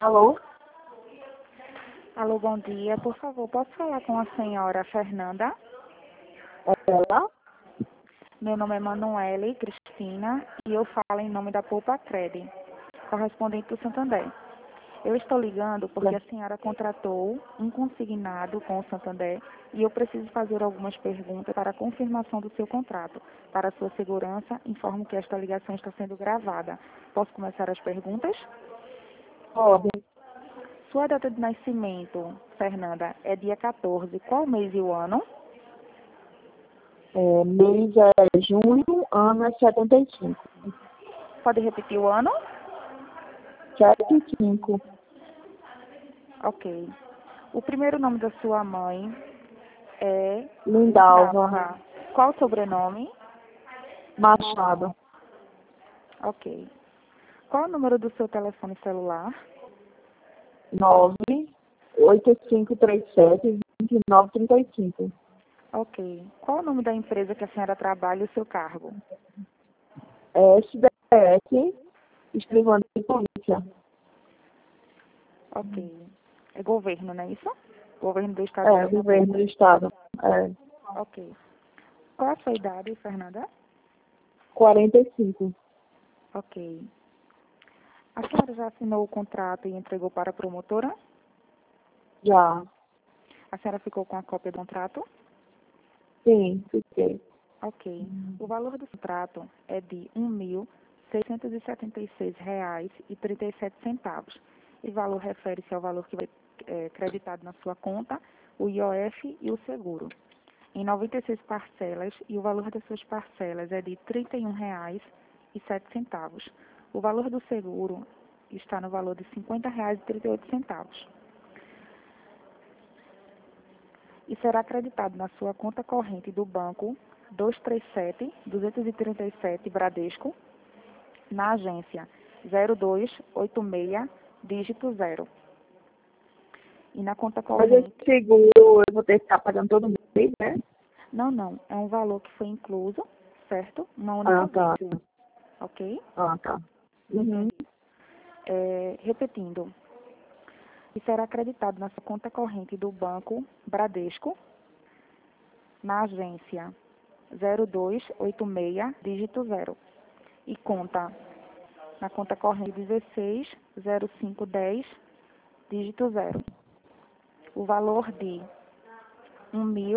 Alô? Alô, bom dia. Por favor, posso falar com a senhora Fernanda? Ela? Meu nome é Manuele Cristina e eu falo em nome da Poupa Cred, correspondente do Santander. Eu estou ligando porque a senhora contratou um consignado com o Santander e eu preciso fazer algumas perguntas para a confirmação do seu contrato. Para sua segurança, informo que esta ligação está sendo gravada. Posso começar as perguntas? Pode. Sua data de nascimento, Fernanda, é dia 14. Qual mês e o ano? Mês é junho, ano é 75. Pode repetir o ano? 75. Ok. O primeiro nome da sua mãe é Lindalva Qual o sobrenome? Machado. Ok. Qual o número do seu telefone celular? 98537-2935. Ok. Qual o nome da empresa que a senhora trabalha e o seu cargo? SBS, escrivano de polícia. Ok. É governo, não é isso? Governo do Estado de Pernambuco. Governo do Estado. Ok. Qual a sua idade, Fernanda? 45. Ok. A senhora já assinou o contrato e entregou para a promotora? Já. A senhora ficou com a cópia do contrato? Sim, fiquei. Ok. O valor do contrato é de R$ 1.676,37. E o valor refere-se ao valor que vai creditado na sua conta, o IOF e o seguro. Em 96 parcelas, e o valor das suas parcelas é de R$ 31,07. O valor do seguro está no valor de R$ 50,38. E será acreditado na sua conta corrente do banco 237 Bradesco, na agência 0286, dígito 0. E na conta Mas corrente... esse seguro eu vou ter que estar pagando todo mês, né? Não. É um valor que foi incluso, certo? Uma única Tá. vez. Ok? Tá. Uhum. Repetindo. E será acreditado na sua conta corrente do banco Bradesco, na agência 0286, dígito 0. E na conta corrente 160510, dígito 0. O valor de R$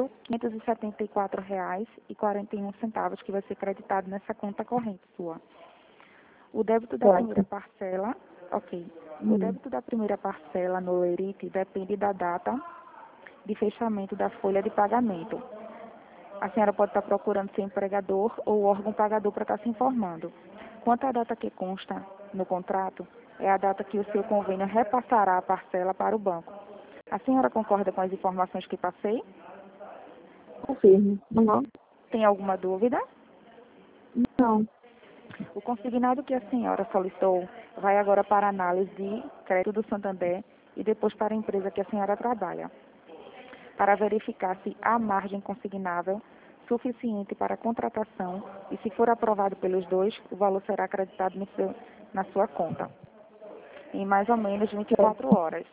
1.574,41 que vai ser creditado nessa conta corrente sua. O débito da primeira Certo. parcela, ok. O débito da primeira parcela no ERIT depende da data de fechamento da folha de pagamento. A senhora pode estar procurando seu empregador ou órgão pagador para estar se informando. Quanto à data que consta no contrato, é a data que o seu convênio repassará a parcela para o banco. A senhora concorda com as informações que passei? Confirmo. Uhum. Tem alguma dúvida? Não. O consignado que a senhora solicitou vai agora para a análise de crédito do Santander e depois para a empresa que a senhora trabalha, para verificar se há margem consignável suficiente para a contratação e, se for aprovado pelos dois, o valor será acreditado na sua conta em mais ou menos 24 horas.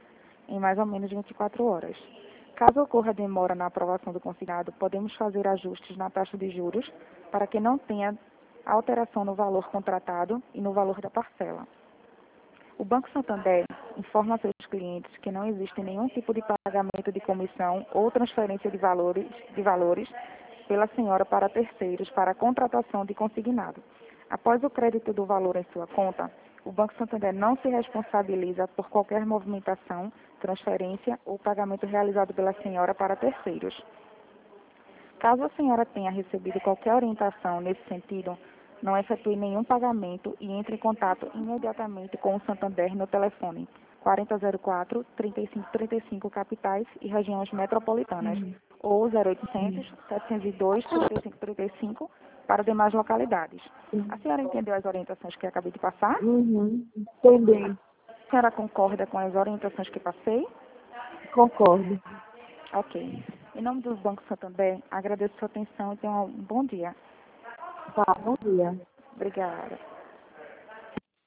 Caso ocorra demora na aprovação do consignado, podemos fazer ajustes na taxa de juros para que não tenha alteração no valor contratado e no valor da parcela. O Banco Santander informa a seus clientes que não existe nenhum tipo de pagamento de comissão ou transferência de valores pela senhora para terceiros para a contratação de consignado. Após o crédito do valor em sua conta, o Banco Santander não se responsabiliza por qualquer movimentação, transferência ou pagamento realizado pela senhora para terceiros. Caso a senhora tenha recebido qualquer orientação nesse sentido, não efetue nenhum pagamento e entre em contato imediatamente com o Santander no telefone 4004-3535 capitais e regiões metropolitanas ou 0800-702-3535 para demais localidades. A senhora entendeu as orientações que acabei de passar? Entendi. A senhora concorda com as orientações que passei? Concordo. Ok. Em nome do Banco Santander, agradeço sua atenção e tenha um bom dia. Tá, bom dia. Obrigada.